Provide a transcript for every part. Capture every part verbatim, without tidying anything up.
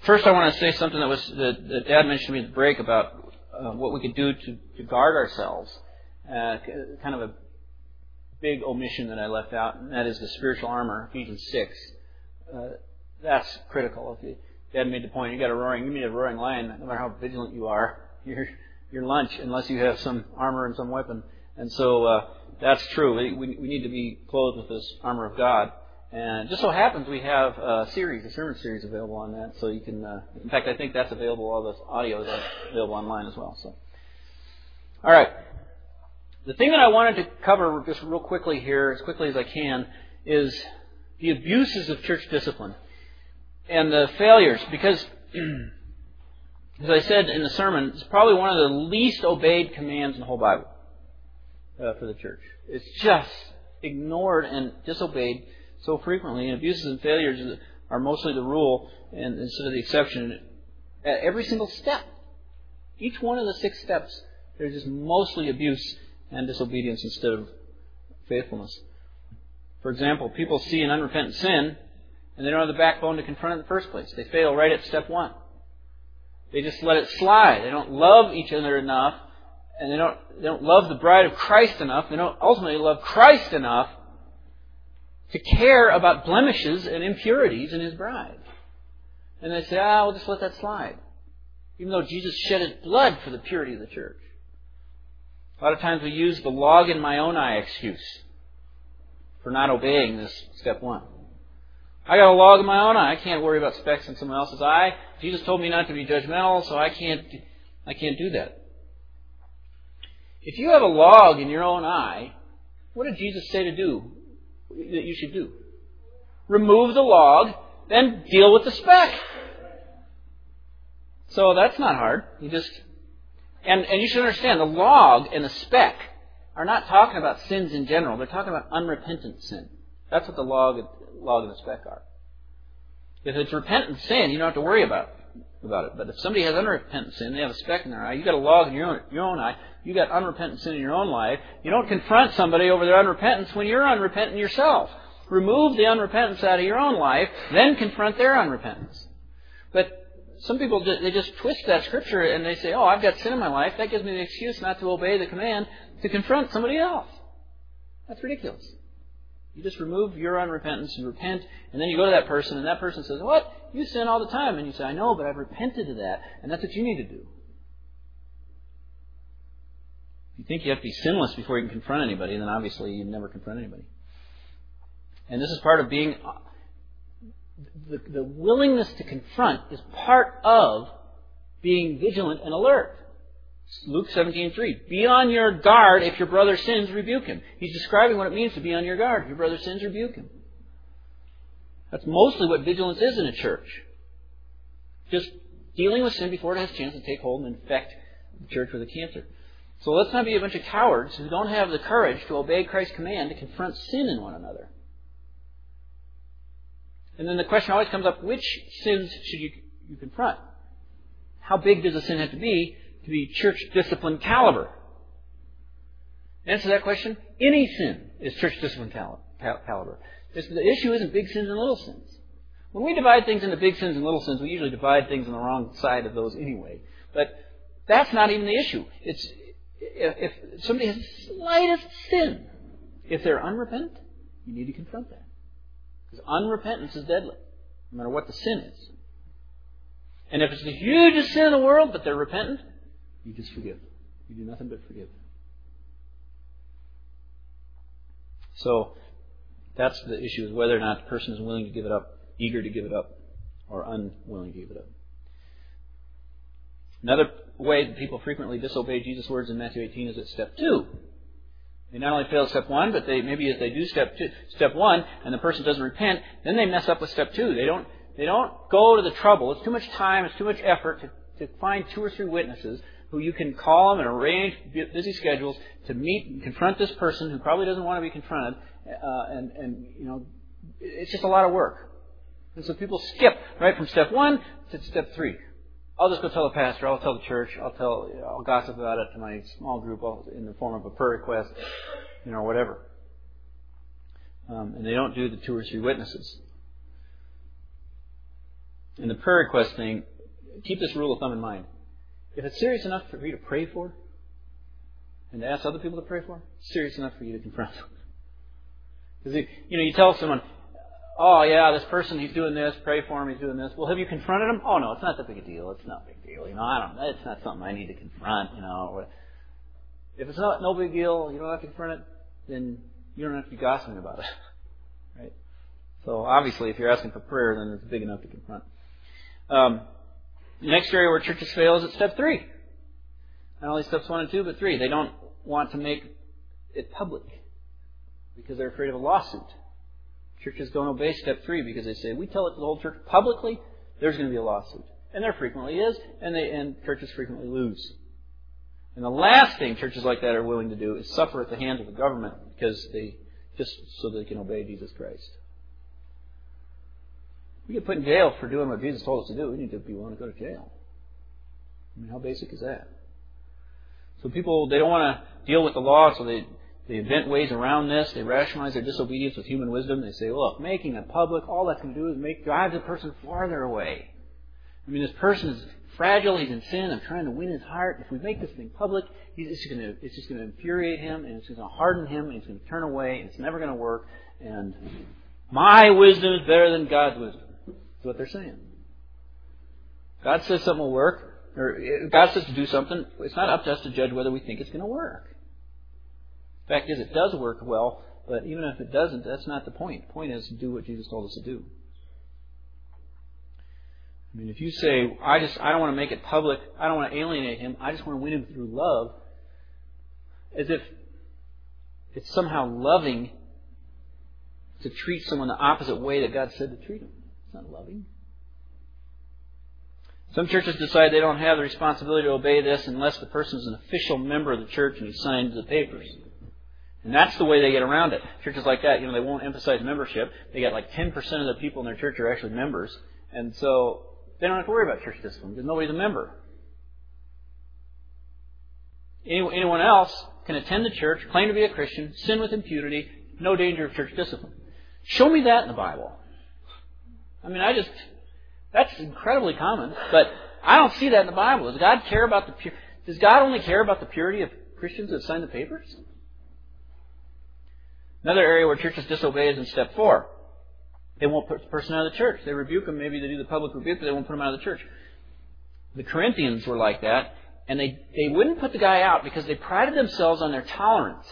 First, I want to say something that was that, that Dad mentioned to me at the break about uh, what we could do to, to guard ourselves. Uh, kind of a big omission that I left out, and that is the spiritual armor, Ephesians six. Uh, that's critical. If you, Dad made the point, you got a roaring, you meet a roaring lion, no matter how vigilant you are, you're, you're lunch unless you have some armor and some weapon. And so uh, that's true. We, we, we need to be clothed with this armor of God. And just so happens we have a series, a sermon series available on that, so you can, uh, in fact, I think that's available, all this audio is available online as well. So, all right. The thing that I wanted to cover just real quickly here, as quickly as I can, is the abuses of church discipline and the failures, because, as I said in the sermon, it's probably one of the least obeyed commands in the whole Bible uh, for the church. It's just ignored and disobeyed so frequently, and abuses and failures are mostly the rule and instead of the exception at every single step. Each one of the six steps, there's just mostly abuse and disobedience instead of faithfulness. For example, people see an unrepentant sin and they don't have the backbone to confront it in the first place. They fail right at step one. They just let it slide. They don't love each other enough, and they don't they don't love the bride of Christ enough. They don't ultimately love Christ enough to care about blemishes and impurities in His bride. And they say, ah, we'll just let that slide. Even though Jesus shed His blood for the purity of the church. A lot of times we use the log in my own eye excuse for not obeying this step one. I got a log in my own eye. I can't worry about specks in someone else's eye. Jesus told me not to be judgmental, so I can't, I can't do that. If you have a log in your own eye, what did Jesus say to do? That you should do? Remove the log, then deal with the speck. So that's not hard. You just and and you should understand the log and the speck are not talking about sins in general. They're talking about unrepentant sin. That's what the log log and the speck are. If it's repentant sin, you don't have to worry about about it. But if somebody has unrepentant sin, they have a speck in their eye. You got a log in your own your own eye. You got unrepentant sin in your own life. You don't confront somebody over their unrepentance when you're unrepentant yourself. Remove the unrepentance out of your own life, then confront their unrepentance. But some people, they just twist that scripture and they say, oh, I've got sin in my life. That gives me the excuse not to obey the command to confront somebody else. That's ridiculous. You just remove your unrepentance and repent, and then you go to that person, and that person says, what? You sin all the time. And you say, I know, but I've repented of that, and that's what you need to do. If you think you have to be sinless before you can confront anybody, then obviously you never confront anybody. And this is part of being... The, the willingness to confront is part of being vigilant and alert. Luke seventeen three. Be on your guard. If your brother sins, rebuke him. He's describing what it means to be on your guard. If your brother sins, rebuke him. That's mostly what vigilance is in a church. Just dealing with sin before it has a chance to take hold and infect the church with a cancer. So let's not be a bunch of cowards who don't have the courage to obey Christ's command to confront sin in one another. And then the question always comes up, which sins should you, you confront? How big does a sin have to be to be church discipline caliber? Answer that question, any sin is church discipline caliber. It's, the issue isn't big sins and little sins. When we divide things into big sins and little sins, we usually divide things on the wrong side of those anyway. But that's not even the issue. It's if, if somebody has the slightest sin, if they're unrepentant, you need to confront that. Because unrepentance is deadly, no matter what the sin is. And if it's the hugest sin in the world, but they're repentant, you just forgive. You do nothing but forgive. So, that's the issue, is whether or not the person is willing to give it up, eager to give it up, or unwilling to give it up. Another way that people frequently disobey Jesus' words in Matthew eighteen is at step two. They not only fail step one, but they maybe if they do step two, step one, and the person doesn't repent, then they mess up with step two. They don't they don't go to the trouble. It's too much time, it's too much effort to, to find two or three witnesses who you can call them and arrange busy schedules to meet and confront this person who probably doesn't want to be confronted. Uh, and, and, you know, it's just a lot of work. And so people skip right from step one to step three. I'll just go tell the pastor, I'll tell the church, I'll tell, you know, I'll gossip about it to my small group in the form of a prayer request, you know, or whatever. Um, and they don't do the two or three witnesses. And the prayer request thing, keep this rule of thumb in mind. If it's serious enough for you to pray for and to ask other people to pray for, it's serious enough for you to confront them. Because, you know, you tell someone, oh, yeah, this person, he's doing this, pray for him, he's doing this. Well, have you confronted him? Oh, no, it's not that big a deal. It's not a big deal. You know, I don't, it's not something I need to confront, you know. If it's not no big deal, you don't have to confront it, then you don't have to be gossiping about it. Right? So, obviously, if you're asking for prayer, then it's big enough to confront. Um, the next area where churches fail is at step three. Not only steps one and two, but three. They don't want to make it public because they're afraid of a lawsuit. Churches don't obey step three because they say, we tell it to the whole church publicly, there's going to be a lawsuit. And there frequently is, and they and churches frequently lose. And the last thing churches like that are willing to do is suffer at the hands of the government because they just so they can obey Jesus Christ. We get put in jail for doing what Jesus told us to do. We need to be willing to go to jail. I mean, how basic is that? So people, they don't want to deal with the law, so they They invent ways around this. They rationalize their disobedience with human wisdom. They say, look, making it public, all that's going to do is make drive the person farther away. I mean, this person is fragile. He's in sin. I'm trying to win his heart. If we make this thing public, he's just going to, it's just going to infuriate him, and it's going to harden him, and he's going to turn away, and it's never going to work. And my wisdom is better than God's wisdom. That's what they're saying. God says something will work, or God says to do something. It's not up to us to judge whether we think it's going to work. The fact is, it does work well, but even if it doesn't, that's not the point. The point is to do what Jesus told us to do. I mean, if you say, I just I don't want to make it public, I don't want to alienate him, I just want to win him through love, as if it's somehow loving to treat someone the opposite way that God said to treat him. It's not loving. Some churches decide they don't have the responsibility to obey this unless the person is an official member of the church and he signed the papers. And that's the way they get around it. Churches like that, you know, they won't emphasize membership. They got like ten percent of the people in their church are actually members. And so they don't have to worry about church discipline because nobody's a member. Anyone else can attend the church, claim to be a Christian, sin with impunity, no danger of church discipline. Show me that in the Bible. I mean, I just, that's incredibly common, but I don't see that in the Bible. Does God care about the pure, does God only care about the purity of Christians that sign the papers? Another area where churches disobey is in step four. They won't put the person out of the church. They rebuke them. Maybe they do the public rebuke, but they won't put them out of the church. The Corinthians were like that, and they, they wouldn't put the guy out because they prided themselves on their tolerance,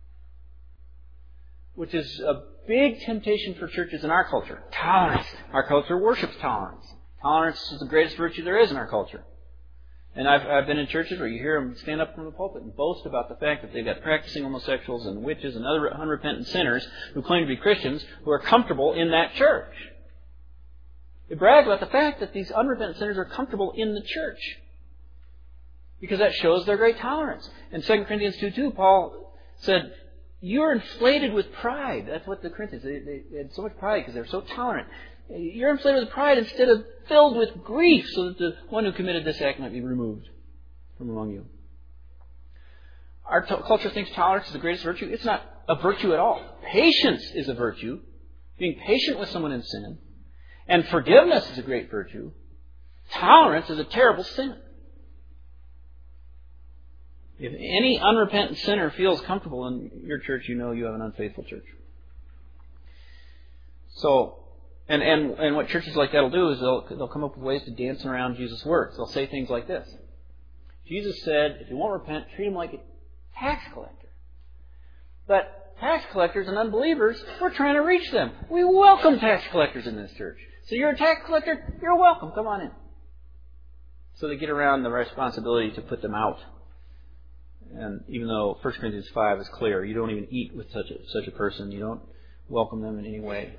which is a big temptation for churches in our culture. Tolerance. Our culture worships tolerance. Tolerance is the greatest virtue there is in our culture. And I've, I've been in churches where you hear them stand up from the pulpit and boast about the fact that they've got practicing homosexuals and witches and other unrepentant sinners who claim to be Christians who are comfortable in that church. They brag about the fact that these unrepentant sinners are comfortable in the church because that shows their great tolerance. In Second Corinthians two two, Paul said, you're inflated with pride. That's what the Corinthians, they, they, they had so much pride because they're so tolerant. You're inflated with pride instead of filled with grief so that the one who committed this act might be removed from among you. Our to- culture thinks tolerance is the greatest virtue. It's not a virtue at all. Patience is a virtue. Being patient with someone in sin. And forgiveness is a great virtue. Tolerance is a terrible sin. If any unrepentant sinner feels comfortable in your church, you know you have an unfaithful church. So, And, and and what churches like that will do is they'll they'll come up with ways to dance around Jesus' words. They'll say things like this. Jesus said, if you won't repent, treat him like a tax collector. But tax collectors and unbelievers, we're trying to reach them. We welcome tax collectors in this church. So you're a tax collector? You're welcome. Come on in. So they get around the responsibility to put them out. And even though First Corinthians five is clear, you don't even eat with such a, such a person. You don't welcome them in any way.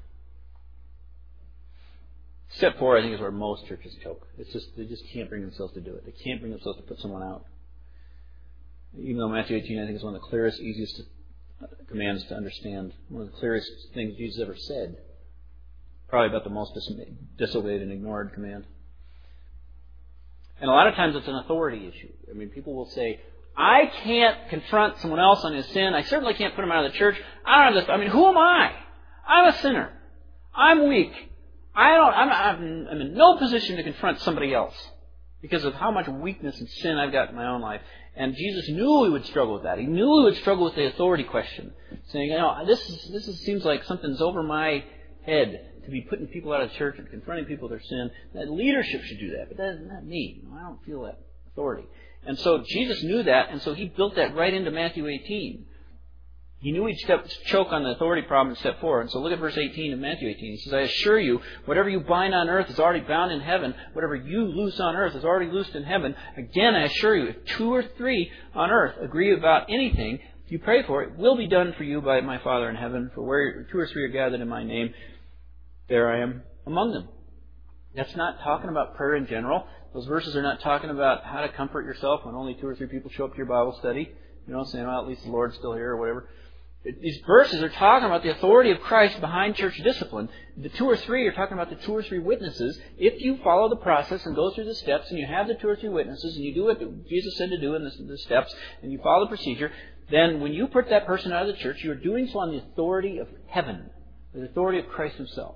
Step four, I think, is where most churches choke. It's just they just can't bring themselves to do it. They can't bring themselves to put someone out. Even though Matthew eighteen, I think, is one of the clearest, easiest commands to understand. One of the clearest things Jesus ever said. Probably about the most dis- disobeyed and ignored command. And a lot of times it's an authority issue. I mean, people will say, I can't confront someone else on his sin. I certainly can't put him out of the church. I don't have this. I mean, who am I? I'm a sinner. I'm weak. I don't, I'm, I'm, I'm in no position to confront somebody else because of how much weakness and sin I've got in my own life. And Jesus knew we would struggle with that. He knew we would struggle with the authority question, saying, you know, this is, this is, seems like something's over my head to be putting people out of church and confronting people with their sin. That leadership should do that, but that's not me. I don't feel that authority. And so Jesus knew that, and so He built that right into Matthew eighteen. He knew He'd step, choke on the authority problem in step four. And so look at verse eighteen of Matthew eighteen. He says, I assure you, whatever you bind on earth is already bound in heaven. Whatever you loose on earth is already loosed in heaven. Again, I assure you, if two or three on earth agree about anything, if you pray for it, it will be done for you by my Father in heaven. For where two or three are gathered in my name, there I am among them. That's not talking about prayer in general. Those verses are not talking about how to comfort yourself when only two or three people show up to your Bible study. You know, saying, well, at least the Lord's still here or whatever. These verses are talking about the authority of Christ behind church discipline. The two or three are talking about the two or three witnesses. If you follow the process and go through the steps and you have the two or three witnesses and you do what Jesus said to do in the, the steps and you follow the procedure, then when you put that person out of the church, you are doing so on the authority of heaven, the authority of Christ Himself.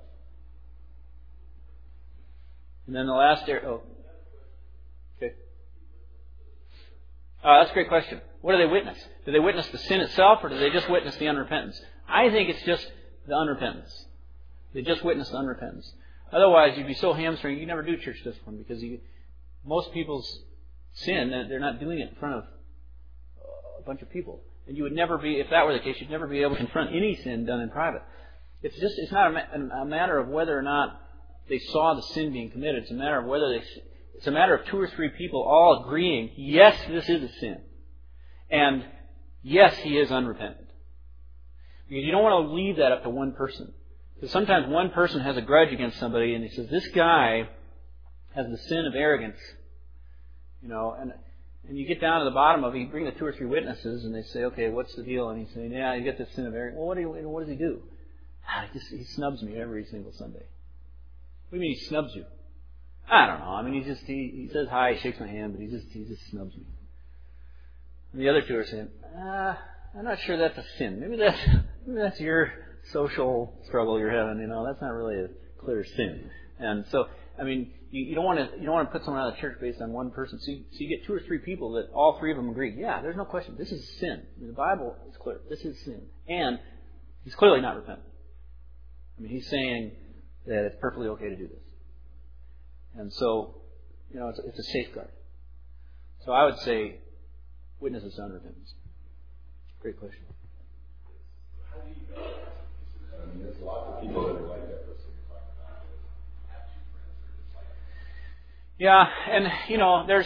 And then the last area... Oh. Okay. Uh, that's a great question. What do they witness? Do they witness the sin itself, or do they just witness the unrepentance? I think it's just the unrepentance. They just witness the unrepentance. Otherwise, you'd be so hamstrung, you'd never do church discipline, because you, most people's sin, they're not doing it in front of a bunch of people. And you would never be, if that were the case, you'd never be able to confront any sin done in private. It's just, it's not a, a matter of whether or not they saw the sin being committed. It's a matter of whether they, it's a matter of two or three people all agreeing, yes, this is a sin. And yes, he is unrepentant. Because you don't want to leave that up to one person. Because sometimes one person has a grudge against somebody and he says, this guy has the sin of arrogance. You know, and and you get down to the bottom of it, you bring the two or three witnesses and they say, okay, what's the deal? And he's saying, yeah, you get this sin of arrogance. Well, what, do you, what does he do? Ah, he, just, he snubs me every single Sunday. What do you mean he snubs you? I don't know. I mean, he just, he, he says hi, he shakes my hand, but he just, he just snubs me. And the other two are saying, ah, I'm not sure that's a sin. Maybe that's, maybe that's your social struggle you're having. You know, that's not really a clear sin. And so, I mean, you, you don't want to you don't want to put someone out of the church based on one person. So you, so you get two or three people that all three of them agree. Yeah, there's no question. This is sin. I mean, the Bible is clear. This is sin, and he's clearly not repentant. I mean, he's saying that it's perfectly okay to do this. And so, you know, it's, it's a safeguard. So I would say, witnesses to unrepentance. Great question. How do you know? I mean, there's lots of people that are like that person you're talking about. Have two friends that are just like that. Yeah, and, you know, there's...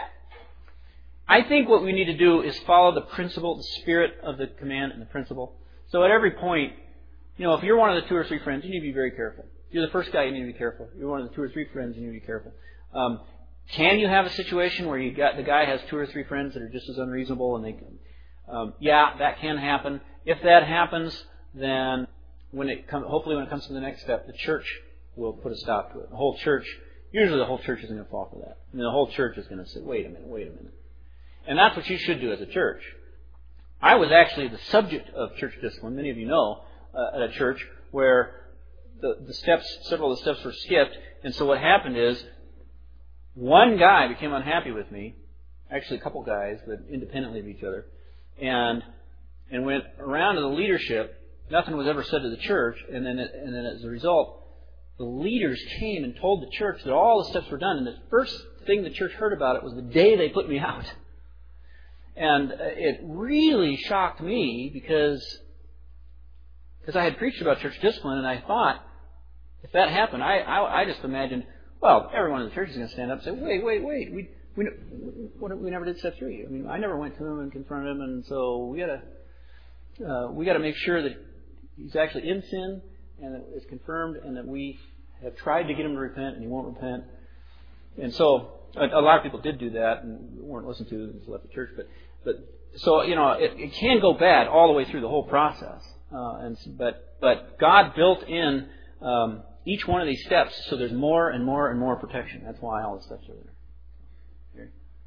I think what we need to do is follow the principle, the spirit of the command and the principle. So at every point, you know, if you're one of the two or three friends, you need to be very careful. If you're the first guy, you need to be careful. If you're one of the two or three friends, you need to be careful. Um, can you have a situation where you got the guy has two or three friends that are just as unreasonable, and they can, um, yeah, that can happen. If that happens, then when it come, hopefully when it comes to the next step, the church will put a stop to it. The whole church, usually the whole church isn't going to fall for that. I mean, the whole church is going to say, wait a minute, wait a minute. And that's what you should do as a church. I was actually the subject of church discipline, many of you know, uh, at a church where the, the steps, several of the steps were skipped. And so what happened is, one guy became unhappy with me, actually a couple guys, but independently of each other, and and went around to the leadership. Nothing was ever said to the church, and then it, and then as a result, the leaders came and told the church that all the steps were done. And the first thing the church heard about it was the day they put me out. And it really shocked me because because I had preached about church discipline, and I thought, if that happened, I I, I just imagined, well, everyone in the church is going to stand up and say, wait, wait, wait, we we we never did step three. I mean, I never went to him and confronted him, and so we got to uh, we got to make sure that he's actually in sin and that it's confirmed, and that we have tried to get him to repent, and he won't repent. And so a, a lot of people did do that and weren't listened to and left the church. But but so you know, it, it can go bad all the way through the whole process. Uh, and but but God built in um, each one of these steps, so there's more and more and more protection. That's why all the steps are there. Here.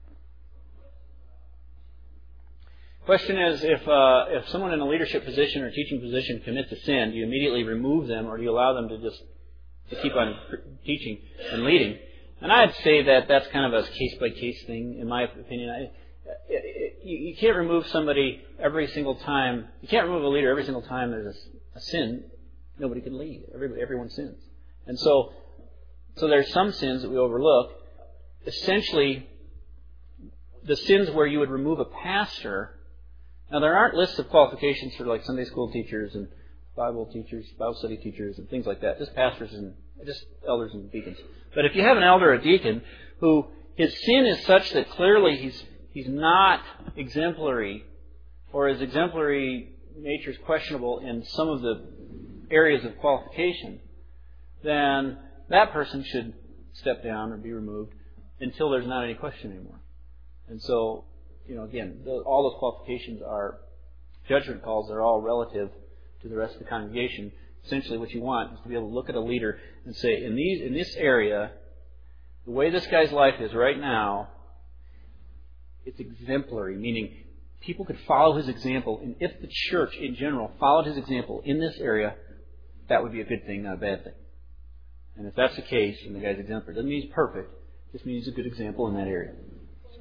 Question is, if uh, if someone in a leadership position or teaching position commits a sin, do you immediately remove them, or do you allow them to just to keep on teaching and leading. And I'd say that that's kind of a case-by-case thing, in my opinion. I, you, you can't remove somebody every single time. You can't remove a leader every single time there's a, a sin. Nobody can lead. Everybody, everyone sins. And so, so there's some sins that we overlook. Essentially, the sins where you would remove a pastor. Now, there aren't lists of qualifications for like Sunday school teachers and Bible teachers, Bible study teachers, and things like that. Just pastors and just elders and deacons. But if you have an elder or a deacon who his sin is such that clearly he's he's not exemplary, or his exemplary nature is questionable in some of the areas of qualification, then that person should step down or be removed until there's not any question anymore. And so, you know, again, all those qualifications are judgment calls. They're all relative to the rest of the congregation. Essentially, what you want is to be able to look at a leader and say, in these, in this area, the way this guy's life is right now, it's exemplary, meaning people could follow his example. And if the church in general followed his example in this area, that would be a good thing, not a bad thing. And if that's the case, and the guy's exemplary, doesn't mean he's perfect. It just means he's a good example in that area. So.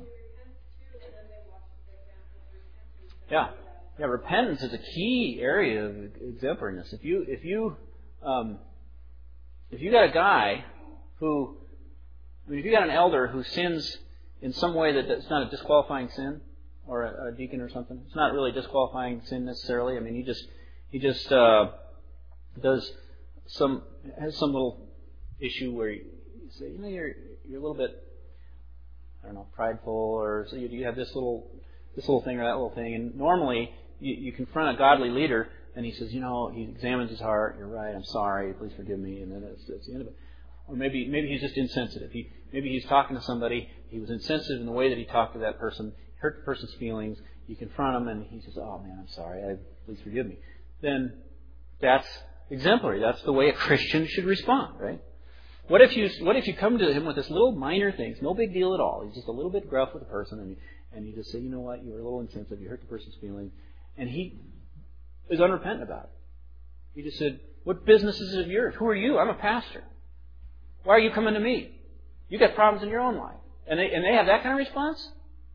Yeah. Yeah, repentance is a key area of exemplariness. If you if you um, if you got a guy who, I mean, if you got an elder who sins in some way that it's not a disqualifying sin, or a, a deacon or something, it's not really a disqualifying sin necessarily. I mean, he just he just uh, does some has some little issue where you say, you know, you're you're a little bit, I don't know, prideful, or so you, you have this little this little thing or that little thing, and normally. You, you confront a godly leader, and he says, you know, he examines his heart. You're right. I'm sorry. Please forgive me. And then that's, that's the end of it. Or maybe maybe he's just insensitive. He maybe he's talking to somebody. He was insensitive in the way that he talked to that person. Hurt the person's feelings. You confront him, and he says, oh man, I'm sorry. I, please forgive me. Then that's exemplary. That's the way a Christian should respond, right? What if you what if you come to him with this little minor things, no big deal at all. He's just a little bit gruff with the person, and you, and you just say, you know what, you were a little insensitive. You hurt the person's feelings. And he is unrepentant about it. He just said, what business is it of yours? Who are you? I'm a pastor. Why are you coming to me? You got problems in your own life. And they, and they have that kind of response?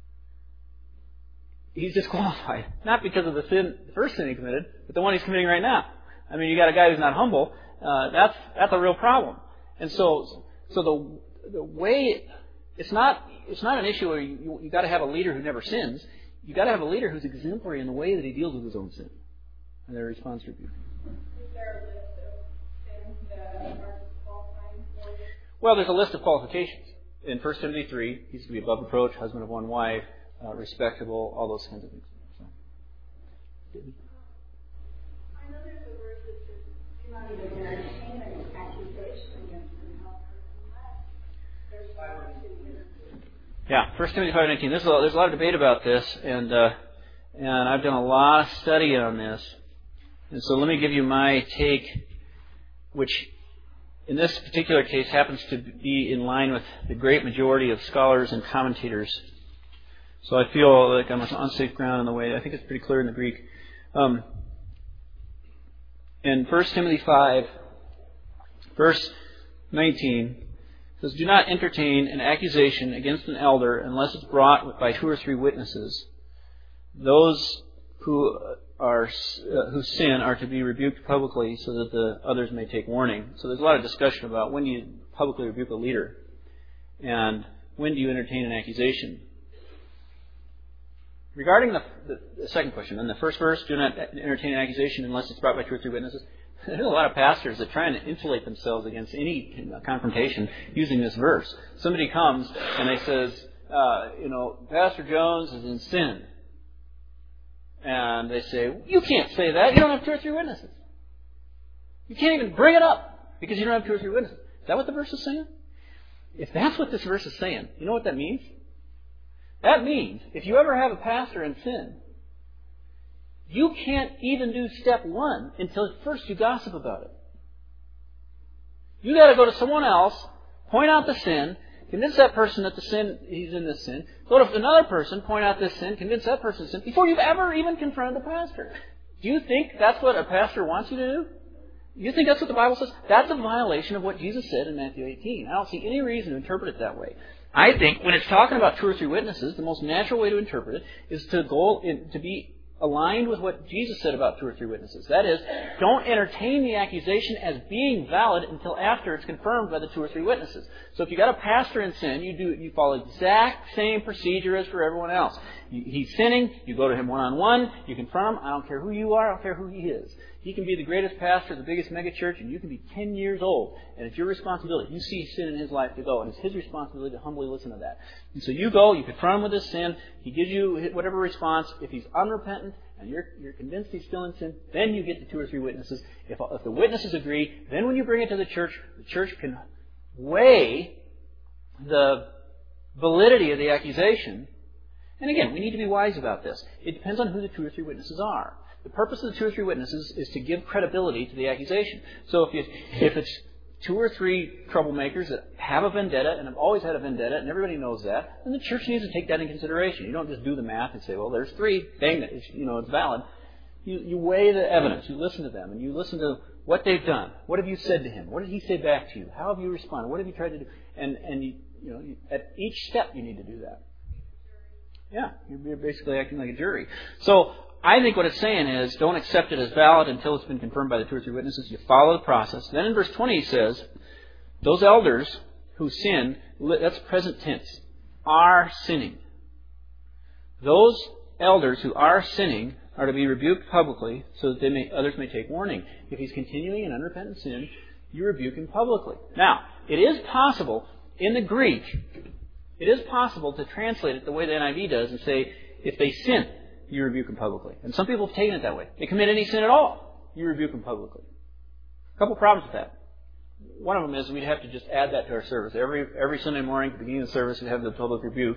He's disqualified. Not because of the sin, the first sin he committed, but the one he's committing right now. I mean, you got a guy who's not humble. Uh, that's, that's a real problem. And so, so the, the way, it's not, it's not an issue where you, you, you got to have a leader who never sins. You've got to have a leader who's exemplary in the way that he deals with his own sin and their response to abuse. Is there a list of sins that are disqualifying for you? Well, there's a list of qualifications. In First Timothy three, he's to be above reproach, husband of one wife, uh, respectable, all those kinds of things. So. I know there's a verse that says, do not even entertain an accusation against an elder unless there's power to intervene. Yeah, First Timothy five nineteen. There's a, there's a lot of debate about this, and uh, and I've done a lot of study on this. And so let me give you my take, which in this particular case happens to be in line with the great majority of scholars and commentators. So I feel like I'm on safe ground in the way. I think it's pretty clear in the Greek. Um, in First Timothy five, verse nineteen, it says, do not entertain an accusation against an elder unless it's brought by two or three witnesses. Those who are uh, who sin are to be rebuked publicly so that the others may take warning. So there's a lot of discussion about when do you publicly rebuke a leader and when do you entertain an accusation. Regarding the, the, the second question, in the first verse, do not entertain an accusation unless it's brought by two or three witnesses. There's a lot of pastors that try and insulate themselves against any confrontation using this verse. Somebody comes and they says, uh, you know, Pastor Jones is in sin. And they say, you can't say that. You don't have two or three witnesses. You can't even bring it up because you don't have two or three witnesses. Is that what the verse is saying? If that's what this verse is saying, you know what that means? That means if you ever have a pastor in sin, you can't even do step one until first you gossip about it. You got to go to someone else, point out the sin, convince that person that the sin he's in this sin. Go to another person, point out this sin, convince that person of sin before you've ever even confronted the pastor. Do you think that's what a pastor wants you to do? You think that's what the Bible says? That's a violation of what Jesus said in Matthew eighteen. I don't see any reason to interpret it that way. I think when it's talking about two or three witnesses, the most natural way to interpret it is to go in, to be aligned with what Jesus said about two or three witnesses. That is, don't entertain the accusation as being valid until after it's confirmed by the two or three witnesses. So if you got a pastor in sin, you do you follow the exact same procedure as for everyone else. He's sinning, you go to him one-on-one, you confirm him, I don't care who you are, I don't care who he is. He can be the greatest pastor, the biggest megachurch, and you can be ten years old. And it's your responsibility. You see sin in his life to go, and it's his responsibility to humbly listen to that. And so you go, you confront him with his sin, he gives you whatever response. If he's unrepentant, and you're, you're convinced he's still in sin, then you get the two or three witnesses. If, if the witnesses agree, then when you bring it to the church, the church can weigh the validity of the accusation. And again, we need to be wise about this. It depends on who the two or three witnesses are. The purpose of the two or three witnesses is to give credibility to the accusation. So if you, if it's two or three troublemakers that have a vendetta and have always had a vendetta, and everybody knows that, then the church needs to take that in consideration. You don't just do the math and say, well, there's three, dang it, you know, it's valid. You, you weigh the evidence. You listen to them, and you listen to what they've done. What have you said to him? What did he say back to you? How have you responded? What have you tried to do? And and you, you know, you, at each step, you need to do that. Yeah, you're basically acting like a jury. So I think what it's saying is, don't accept it as valid until it's been confirmed by the two or three witnesses. You follow the process. Then in verse twenty he says, those elders who sin, that's present tense, are sinning. Those elders who are sinning are to be rebuked publicly so that they may, others may take warning. If he's continuing in unrepentant sin, you rebuke him publicly. Now, it is possible in the Greek, it is possible to translate it the way the N I V does and say, if they sin, you rebuke them publicly. And some people have taken it that way. They commit any sin at all, you rebuke them publicly. A couple problems with that. One of them is we'd have to just add that to our service. Every every Sunday morning at the beginning of the service, we'd have the public rebuke.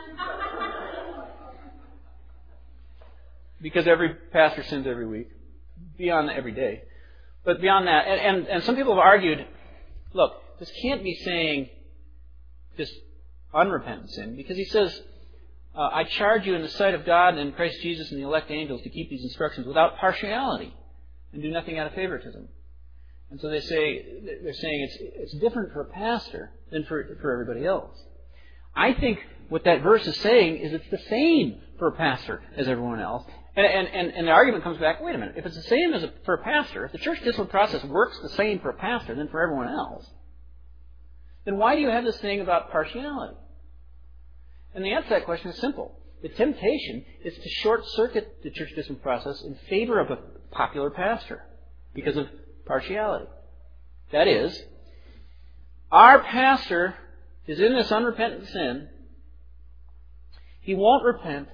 Because every pastor sins every week. Beyond that, every day. But beyond that, and, and, and some people have argued, look, this can't be saying just unrepentant sin, because he says, Uh, I charge you in the sight of God and in Christ Jesus and the elect angels to keep these instructions without partiality and do nothing out of favoritism. And so they say, they're saying it's it's different for a pastor than for, for everybody else. I think what that verse is saying is it's the same for a pastor as everyone else. And, and, and, and the argument comes back, wait a minute, if it's the same as a, for a pastor, if the church discipline process works the same for a pastor than for everyone else, then why do you have this thing about partiality? And the answer to that question is simple. The temptation is to short-circuit the church discipline process in favor of a popular pastor because of partiality. That is, our pastor is in this unrepentant sin. He won't repent.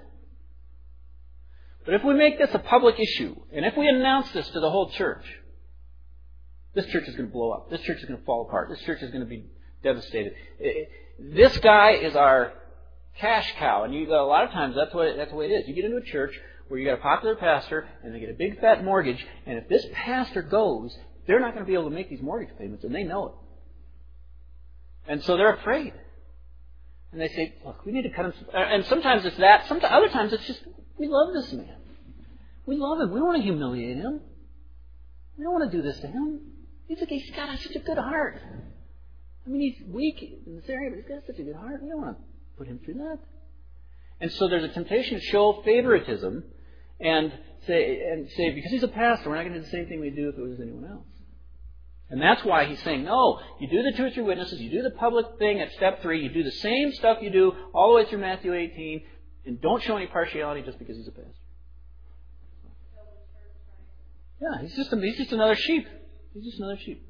But if we make this a public issue, and if we announce this to the whole church, this church is going to blow up. This church is going to fall apart. This church is going to be devastated. This guy is our cash cow, and you, a lot of times that's what that's the way it is. You get into a church where you got a popular pastor, and they get a big fat mortgage, and if this pastor goes, they're not going to be able to make these mortgage payments, and they know it. And so they're afraid, and they say, "Look, we need to cut him." And sometimes it's that. Sometimes other times it's just we love this man. We love him. We don't want to humiliate him. We don't want to do this to him. He's like he's got such a good heart. I mean, he's weak in this area, but he's got such a good heart. We don't want to put him through that. And so there's a temptation to show favoritism and say, and say, because he's a pastor, we're not going to do the same thing we do if it was anyone else. And that's why he's saying, no, you do the two or three witnesses, you do the public thing at step three, you do the same stuff you do all the way through Matthew eighteen, and don't show any partiality just because he's a pastor. Yeah, he's just, a, he's just another sheep. He's just another sheep.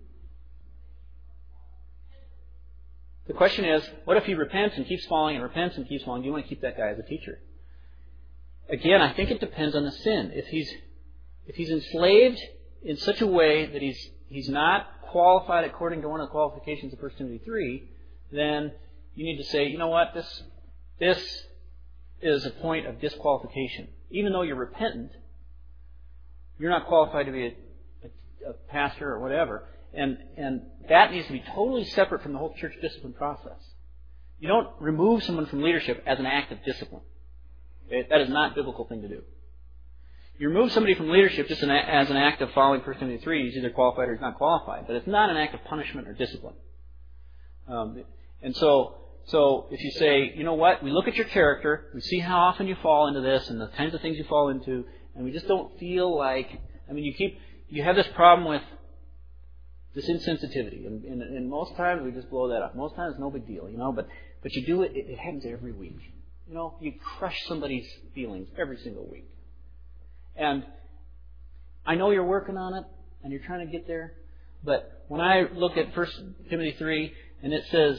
The question is, what if he repents and keeps falling and repents and keeps falling? Do you want to keep that guy as a teacher? Again, I think it depends on the sin. If he's if he's enslaved in such a way that he's he's not qualified according to one of the qualifications of First Timothy three, then you need to say, you know what, this this is a point of disqualification. Even though you're repentant, you're not qualified to be a, a, a pastor or whatever. And and that needs to be totally separate from the whole church discipline process. You don't remove someone from leadership as an act of discipline. Okay? That is not a biblical thing to do. You remove somebody from leadership just as an act of following First Timothy three. He's either qualified or he's not qualified. But it's not an act of punishment or discipline. Um, and so, so if you say, you know what, we look at your character, we see how often you fall into this and the kinds of things you fall into, and we just don't feel like, I mean, you keep, you have this problem with this insensitivity. And, and, and most times we just blow that off. Most times it's no big deal, you know, but, but you do it, it, it happens every week. You know, you crush somebody's feelings every single week. And I know you're working on it and you're trying to get there, but when I look at First Timothy three and it says,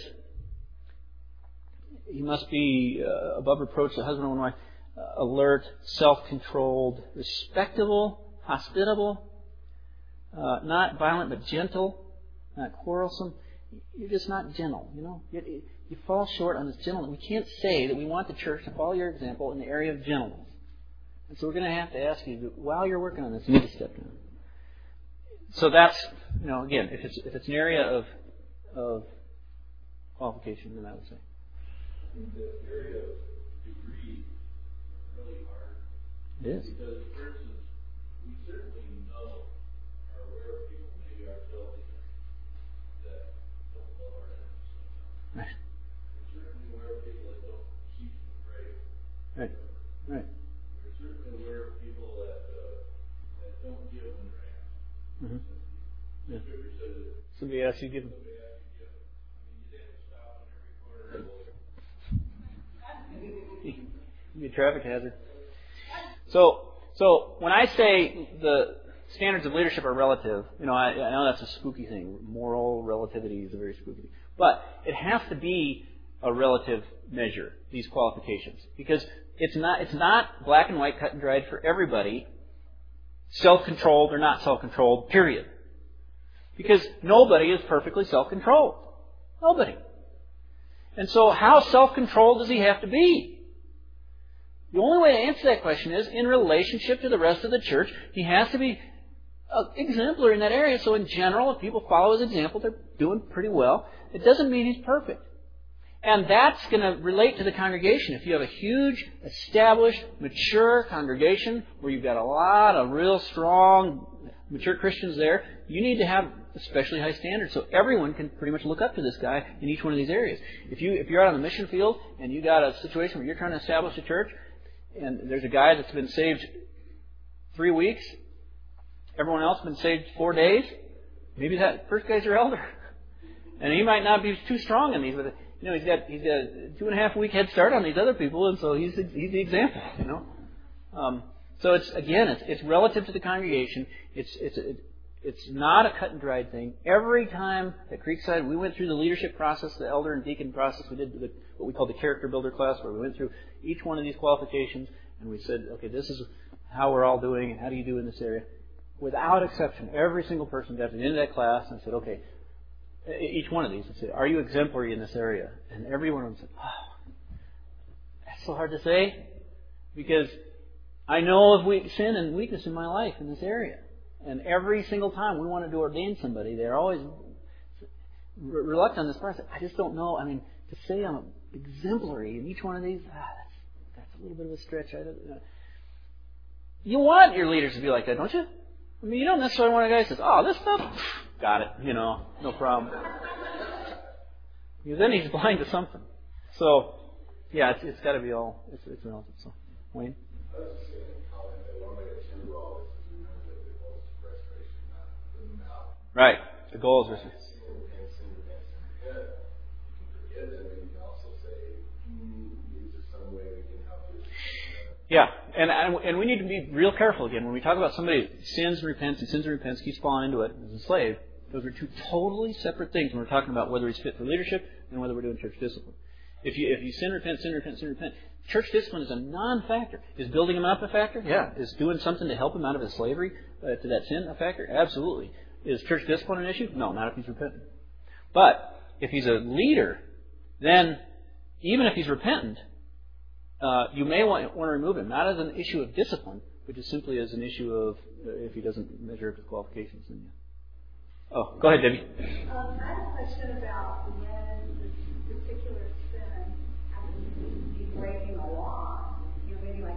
he must be uh, above reproach, the husband and wife, uh, alert, self-controlled, respectable, hospitable, uh, not violent but gentle, not quarrelsome. You're just not gentle, you know. You, you fall short on this gentleness. We can't say that we want the church to follow your example in the area of gentleness. And so we're going to have to ask you, while you're working on this, you need to step down. So that's, you know, again, if it's if it's an area of of qualification, then I would say. In the area of degree is really hard. It is. Because, for instance, we certainly know, are aware of people, maybe ourselves, that don't love our enemies sometimes. Right. We're certainly aware of people that don't cease to pray. Right. Right. We're certainly aware of people that uh, that don't give when they're asked. Mm-hmm. The Scripture says that Somebody asks you, give them. somebody asks you to give. I mean, you'd have to stop on every corner. Be a traffic hazard. So, so when I say the standards of leadership are relative, you know, I, I know that's a spooky thing. Moral relativity is a very spooky thing. But it has to be a relative measure, these qualifications. Because it's not, it's not black and white, cut and dried for everybody, self-controlled or not self-controlled, period. Because nobody is perfectly self-controlled. Nobody. And so how self-controlled does he have to be? The only way to answer that question is in relationship to the rest of the church. He has to be uh, exemplary in that area. So in general, if people follow his example, they're doing pretty well. It doesn't mean he's perfect. And that's going to relate to the congregation. If you have a huge, established, mature congregation where you've got a lot of real strong, mature Christians there, you need to have especially high standards so everyone can pretty much look up to this guy in each one of these areas. If you if you're out on the mission field and you got a situation where you're trying to establish a church, and there's a guy that's been saved three weeks, everyone else has been saved four days, maybe that first guy's your elder. And he might not be too strong in these, but you know, he's got he's got a two and a half week head start on these other people, and so he's the, he's the example, you know. Um, so it's again, it's it's relative to the congregation. It's it's it, it's not a cut and dried thing. Every time at Creekside, we went through the leadership process, the elder and deacon process. We did the, what we call the character builder class, where we went through each one of these qualifications, and we said, okay, this is how we're all doing, and how do you do in this area? Without exception, every single person got to the end of that class and said, okay, each one of these, and said, are you exemplary in this area? And every one of them said, oh, that's so hard to say, because I know of we, sin and weakness in my life in this area. And every single time we wanted to ordain somebody, they're always re- reluctant on this process. I just don't know. I mean, to say I'm exemplary in each one of these, ah, that's, that's a little bit of a stretch. I don't, uh, you want your leaders to be like that, don't you? I mean, you don't necessarily want a guy who says, oh, this stuff, got it, you know, no problem. Because then he's blind to something. So, yeah, it's, it's got to be all, it's, it's relative. So, Wayne? I was just going to comment that one way to do all this is remember that the goal is restoration, not putting them out. Right. The goal is restoration. Sin, repent, sin, repent, sin, repent. You can forgive them, and you can also say, hmm, is there some way we can help you? Yeah, and and we need to be real careful again. When we talk about somebody who sins and repents and sins and repents, keeps falling into it as a slave, those are two totally separate things when we're talking about whether he's fit for leadership and whether we're doing church discipline. If you if you sin, repent, sin, repent, sin, repent, church discipline is a non-factor. Is building him up a factor? Yeah. Is doing something to help him out of his slavery uh, to that sin a factor? Absolutely. Is church discipline an issue? No, not if he's repentant. But if he's a leader, then even if he's repentant, uh, you may want, want to remove him, not as an issue of discipline, but just simply as an issue of uh, if he doesn't measure up his qualifications. Then, yeah. Oh, go ahead, Debbie. Um, I have a question about when this particular sin happens to be breaking a law. You know, maybe like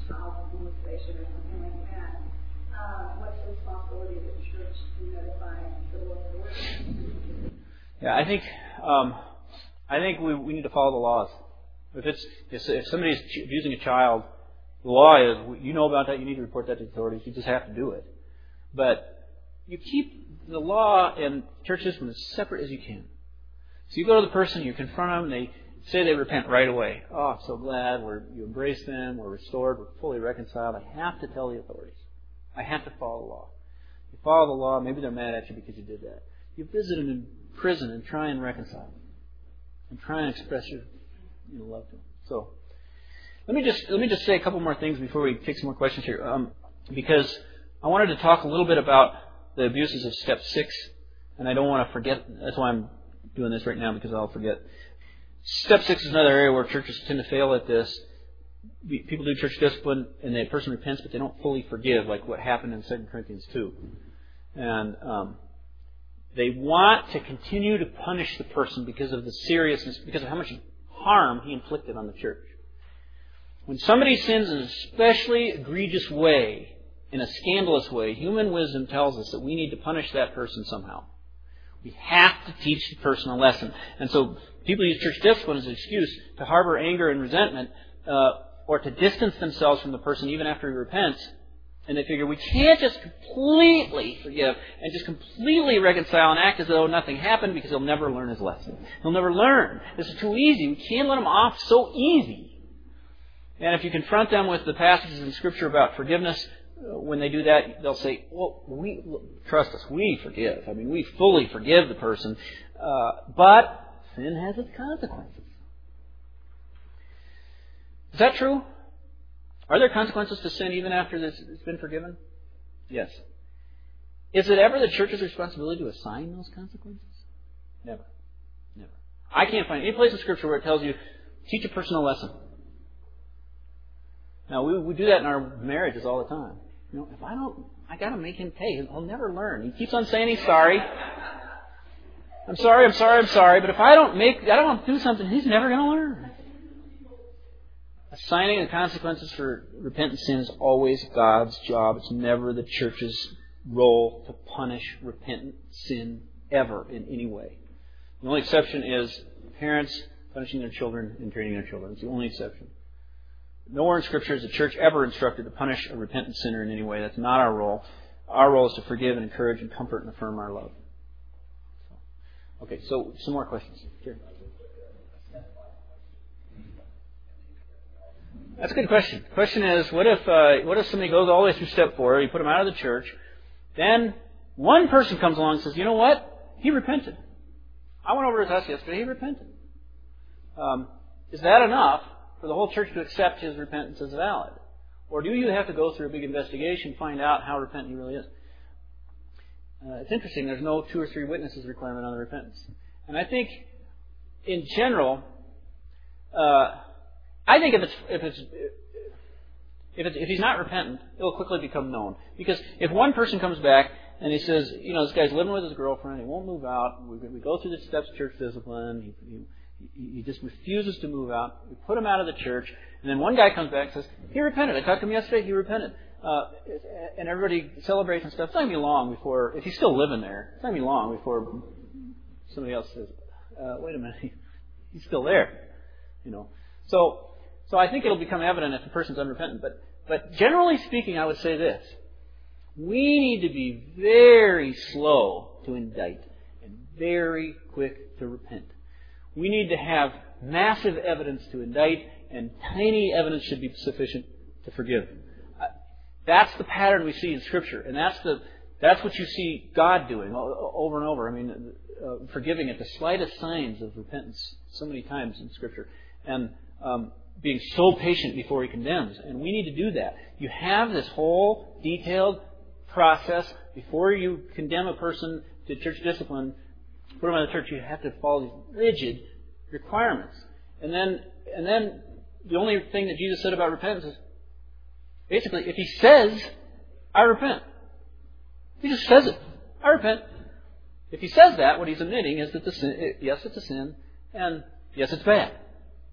child molestation or something like that, uh, what's the responsibility of the church to notify civil authorities? Yeah, I think um, I think we we need to follow the laws. If it's if somebody's abusing a child, the law is you know about that. You need to report that to the authorities. You just have to do it. But you keep the law and church discipline as separate as you can. So you go to the person, you confront them, they say they repent right away. Oh, I'm so glad we're you embrace them, we're restored, we're fully reconciled. I have to tell the authorities. I have to follow the law. You follow the law, maybe they're mad at you because you did that. You visit them in prison and try and reconcile them. And try and express your you know, love to them. So let me just let me just say a couple more things before we take some more questions here. Um, because I wanted to talk a little bit about the abuses of step six, and I don't want to forget. That's why I'm doing this right now, because I'll forget. Step six is another area where churches tend to fail at this. People do church discipline, and the person repents, but they don't fully forgive, like what happened in Second Corinthians two. And um, they want to continue to punish the person because of the seriousness, because of how much harm he inflicted on the church. When somebody sins in an especially egregious way, in a scandalous way, human wisdom tells us that we need to punish that person somehow. We have to teach the person a lesson. And so people use church discipline as an excuse to harbor anger and resentment, uh, or to distance themselves from the person even after he repents. And they figure we can't just completely forgive and just completely reconcile and act as though nothing happened, because he'll never learn his lesson. He'll never learn. This is too easy. We can't let him off so easy. And if you confront them with the passages in Scripture about forgiveness, when they do that, they'll say, well, we trust us, we forgive. I mean, we fully forgive the person. Uh, but sin has its consequences. Is that true? Are there consequences to sin even after it's been forgiven? Yes. Is it ever the church's responsibility to assign those consequences? Never. Never. I can't find any place in Scripture where it tells you, teach a person a lesson. Now, we, we do that in our marriages all the time. You know, if I don't, I got to make him pay. He'll never learn. He keeps on saying he's sorry. I'm sorry, I'm sorry, I'm sorry. But if I don't make, I don't want to do something, he's never going to learn. Assigning the consequences for repentant sin is always God's job. It's never the church's role to punish repentant sin ever in any way. The only exception is parents punishing their children and training their children. It's the only exception. Nowhere in Scripture is the church ever instructed to punish a repentant sinner in any way. That's not our role. Our role is to forgive and encourage and comfort and affirm our love. Okay, so some more questions. Sure. That's a good question. The question is, what if uh, what if somebody goes all the way through step four, you put them out of the church, then one person comes along and says, you know what? He repented. I went over to his house yesterday, he repented. Um, is that enough for the whole church to accept his repentance as valid? Or do you have to go through a big investigation, find out how repentant he really is? Uh, it's interesting, there's no two or three witnesses requirement on the repentance. And I think, in general, uh, I think if it's if it's if it's if he's not repentant, it'll quickly become known. Because if one person comes back and he says, you know, this guy's living with his girlfriend, he won't move out, we, we go through the steps of church discipline, he, he, he just refuses to move out, we put him out of the church, and then one guy comes back and says, he repented. I talked to him yesterday, he repented. Uh, and everybody celebrates and stuff. It's not going to be long before, if he's still living there, it's not going to be long before somebody else says, uh, wait a minute, he's still there. You know. So, so I think it'll become evident if the person's unrepentant. But, but generally speaking, I would say this. We need to be very slow to indict and very quick to repent. We need to have massive evidence to indict, and tiny evidence should be sufficient to forgive. That's the pattern we see in Scripture, and that's the that's what you see God doing over and over. I mean, uh, forgiving at the slightest signs of repentance so many times in Scripture, and um, being so patient before He condemns. And we need to do that. You have this whole detailed process before you condemn a person to church discipline. Put them out of the church. You have to follow these rigid requirements, and then and then the only thing that Jesus said about repentance is, basically, if He says, I repent. He just says it. I repent. If He says that, what He's admitting is that the sin, yes, it's a sin, and yes, it's bad.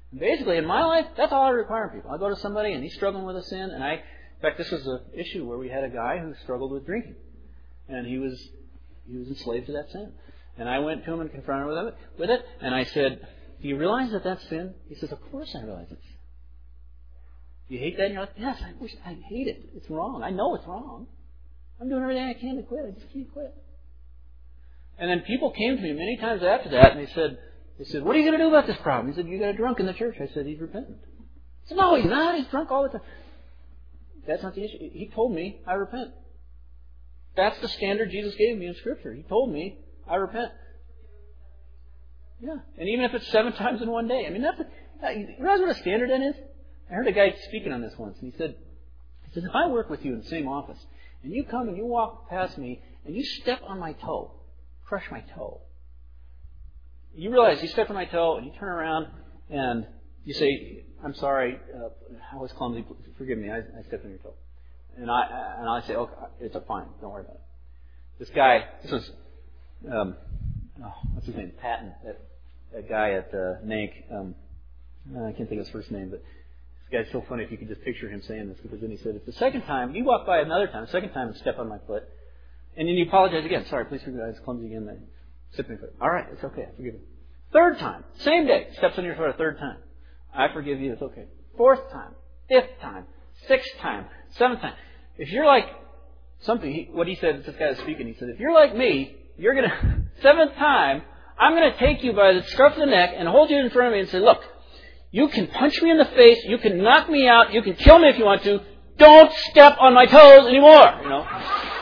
And basically, in my life, that's all I require of people. I go to somebody and he's struggling with a sin, and I, in fact, this was an issue where we had a guy who struggled with drinking, and he was he was enslaved to that sin. And I went to him and confronted him with it, with it, and I said, "Do you realize that that's sin?" He says, "Of course I realize it's sin." "Do you hate that?" And you're like, "Yes, I wish I hate it. It's wrong. I know it's wrong. I'm doing everything I can to quit. I just can't quit." And then people came to me many times after that, and they said, "They said, what are you going to do about this problem?" He said, "You got a drunk in the church." I said, "He's repentant." I said, "No, he's not. He's drunk all the time." That's not the issue. He told me, "I repent." That's the standard Jesus gave me in Scripture. He told me, "I repent." Yeah, and even if it's seven times in one day. I mean, that's a, you realize what a standard that is? I heard a guy speaking on this once, and he said, he says, "If I work with you in the same office, and you come and you walk past me, and you step on my toe, crush my toe, you realize you step on my toe, and you turn around, and you say, 'I'm sorry, uh, I was clumsy, forgive me, I, I stepped on your toe.' And I and I say, 'Okay, it's a fine, don't worry about it.'" This guy, this was, um, oh, what's his name, Patton, that, that guy at uh, N A N C, um, I can't think of his first name, but this guy's so funny if you could just picture him saying this, because then he said, "If the second time, you walk by another time, the second time and step on my foot, and then you apologize again, 'Sorry, please forgive me, I was clumsy again,' then step on your foot. 'All right, it's okay, I forgive you.' Third time, same day, steps on your foot a third time. 'I forgive you, it's okay.' Fourth time, fifth time, sixth time, seventh time. If you're like something, he, what he said, this guy was speaking, he said, if you're like me, you're going to, seventh time, I'm going to take you by the scruff of the neck and hold you in front of me and say, 'Look, you can punch me in the face, you can knock me out, you can kill me if you want to, don't step on my toes anymore,' you know.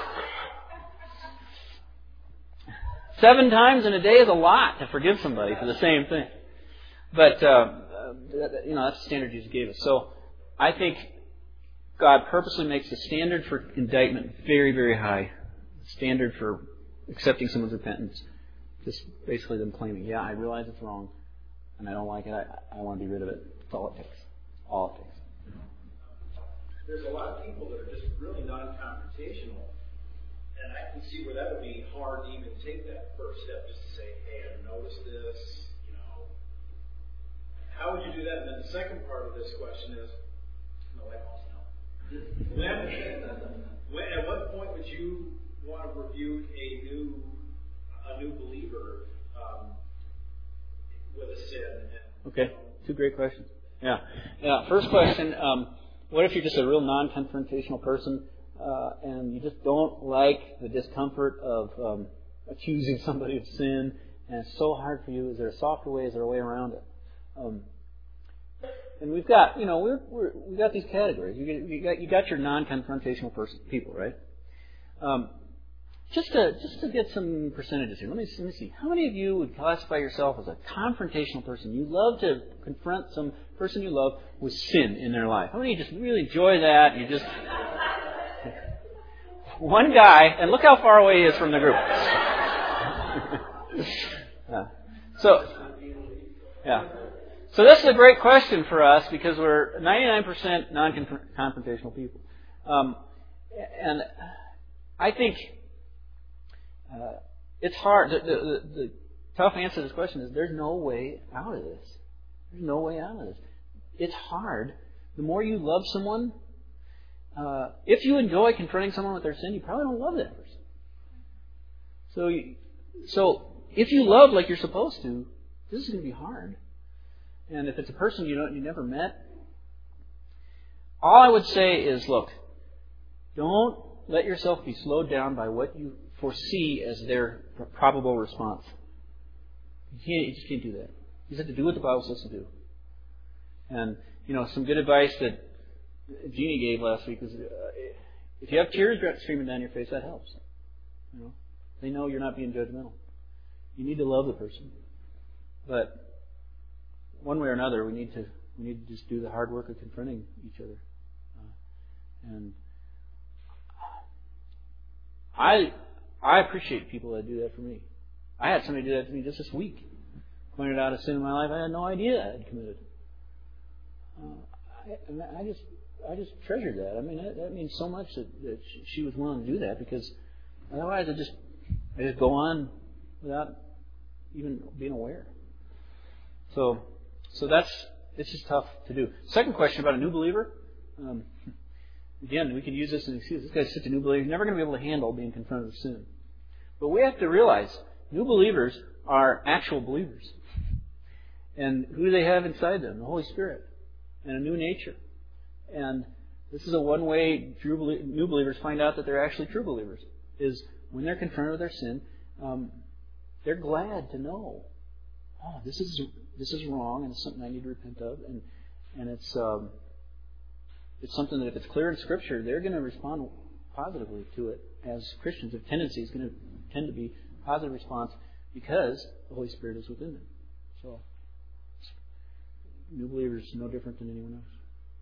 Seven times in a day is a lot to forgive somebody for the same thing. But, uh, you know, that's the standard Jesus gave us. So I think God purposely makes the standard for indictment very, very high. The standard for accepting someone's repentance. Just basically them claiming, yeah, I realize it's wrong, and I don't like it, I, I want to be rid of it. That's all it takes. All it takes. There's a lot of people that are just really non-confrontational. And I can see where that would be hard to even take that first step, just to say, "Hey, I've noticed this," you know. How would you do that? And then the second part of this question is, my wife wants to know. When, when, at what point would you want to rebuke a new, a new believer um, with a sin? And, okay, two great questions. Yeah, yeah. First question: um, what if you're just a real non-confrontational person? Uh, and you just don't like the discomfort of um, accusing somebody of sin, and it's so hard for you. Is there a softer way? Is there a way around it? Um, and we've got, you know, we're, we're, we've got these categories. You, get, you got you got your non-confrontational person, people, right? Um, just to just to get some percentages here. Let me let me see. How many of you would classify yourself as a confrontational person? You love to confront some person you love with sin in their life. How many of you just really enjoy that? You just One guy, and look how far away he is from the group. yeah. So, yeah. So this is a great question for us because we're ninety-nine percent non-confrontational people. Um, and I think uh, it's hard. The, the, the tough answer to this question is there's no way out of this. There's no way out of this. It's hard. The more you love someone, Uh, if you enjoy confronting someone with their sin, you probably don't love that person. So, you, so if you love like you're supposed to, this is going to be hard. And if it's a person you don't, you never met, all I would say is, look, don't let yourself be slowed down by what you foresee as their probable response. You can't, you just can't do that. You just have to do what the Bible says to do. And you know, some good advice that Jeannie gave last week was, uh, if you have tears streaming down your face, that helps. You know, they know you're not being judgmental. You need to love the person, but one way or another, we need to we need to just do the hard work of confronting each other. Uh, and I I appreciate people that do that for me. I had somebody do that to me just this week. Pointed out a sin in my life I had no idea I had committed. Uh, I, I just. I just treasured that. I mean, that, that means so much that, that she was willing to do that, because otherwise I just I just go on without even being aware. So, so that's it's just tough to do. Second question about a new believer. Um, again, we could use this as an excuse. This guy's such a new believer. He's never going to be able to handle being confronted with sin. But we have to realize new believers are actual believers. And who do they have inside them? The Holy Spirit. And a new nature. And this is a one way true new believers find out that they're actually true believers. Is when they're confronted with their sin, um, they're glad to know, oh, this is this is wrong, and it's something I need to repent of, and and it's um, it's something that if it's clear in Scripture, they're going to respond positively to it. As Christians, their tendency is going to tend to be positive response because the Holy Spirit is within them. So, new believers are no different than anyone else.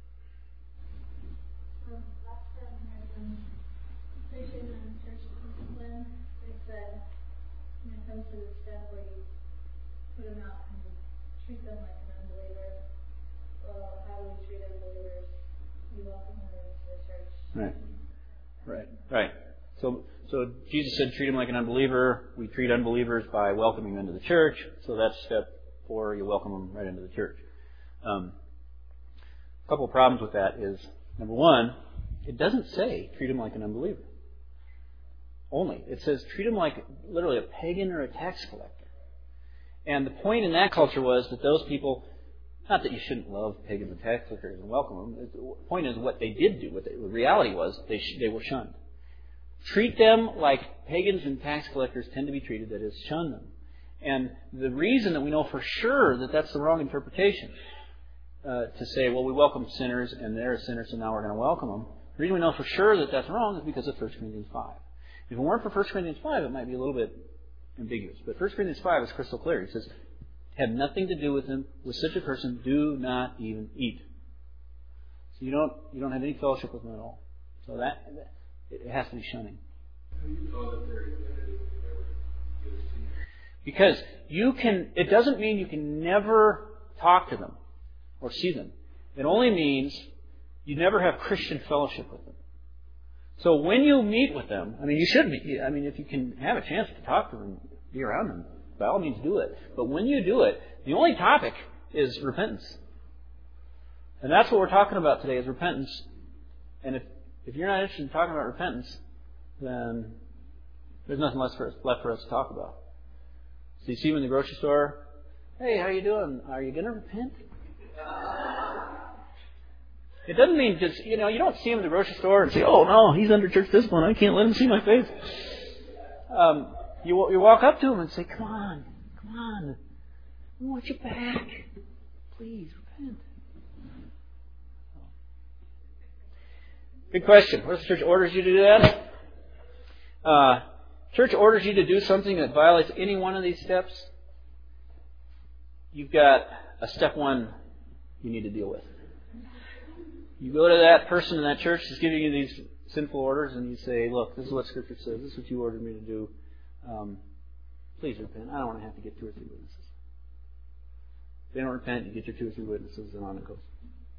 Um, last time we had some preaching on church discipline. They said, when it comes to the stuff where you put them out and treat them like an unbeliever, well, how do we treat unbelievers? We welcome them into the church. Right. Right. Right. So, so Jesus said, treat them like an unbeliever. We treat unbelievers by welcoming them into the church. So that's step four. You welcome them right into the church. Um, a couple of problems with that is, number one, it doesn't say treat them like an unbeliever. Only. It says treat them like literally a pagan or a tax collector. And the point in that culture was that those people, not that you shouldn't love pagans and tax collectors and welcome them. The point is what they did do. What the reality was they sh- they were shunned. Treat them like pagans and tax collectors tend to be treated, that is, shun them. And the reason that we know for sure that that's the wrong interpretation, uh, to say, well, we welcome sinners and they're a sinner, so now we're going to welcome them. The reason we know for sure that that's wrong is because of First Corinthians five. If it weren't for First Corinthians five, it might be a little bit ambiguous. But First Corinthians five is crystal clear. He says, have nothing to do with him. With such a person, do not even eat. So you don't you don't have any fellowship with him at all. So that, that it has to be shunning. How do you know that they're identity if they ever get a seat? Because you can, it doesn't mean you can never talk to them or see them. It only means you never have Christian fellowship with them. So when you meet with them, I mean, you should meet. I mean, if you can have a chance to talk to them, be around them, by all means do it. But when you do it, the only topic is repentance. And that's what we're talking about today is repentance. And if, if you're not interested in talking about repentance, then there's nothing left for us, left for us to talk about. So you see them in the grocery store, hey, how you doing? Are you going to repent? It doesn't mean just, you know, you don't see him in the grocery store and say, oh, no, he's under church discipline. I can't let him see my face. Um, you, you walk up to him and say, come on, come on. I want you back. Please, repent. Good question. What if the church orders you to do that? Uh, church orders you to do something that violates any one of these steps. You've got a step one you need to deal with. You go to that person in that church who's giving you these sinful orders and you say, look, this is what Scripture says. This is what you ordered me to do. Um, please repent. I don't want to have to get two or three witnesses. If they don't repent, you get your two or three witnesses and on it goes.